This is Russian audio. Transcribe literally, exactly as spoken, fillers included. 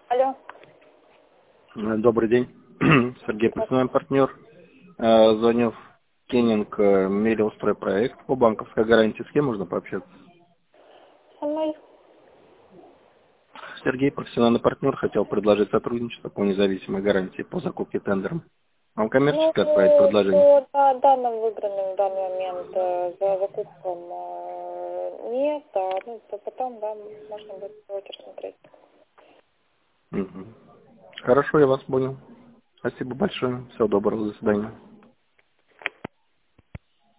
Алло. Добрый день. Сергей, профессиональный партнер. Э, Звоню в Кеннинг э, Мелиостройпроект по банковской гарантии. С кем можно пообщаться? Со мной. Сергей, профессиональный партнер, хотел предложить сотрудничество по независимой гарантии по закупке тендером. Вам Ну, коммерчески отправить предложение? по да, данным выигранным в данный момент э, за закупком э, нет, а ну, то потом, да, можно будет давайте рассмотреть. Мгм. Хорошо, я вас понял. Спасибо большое. Всего доброго. До свидания.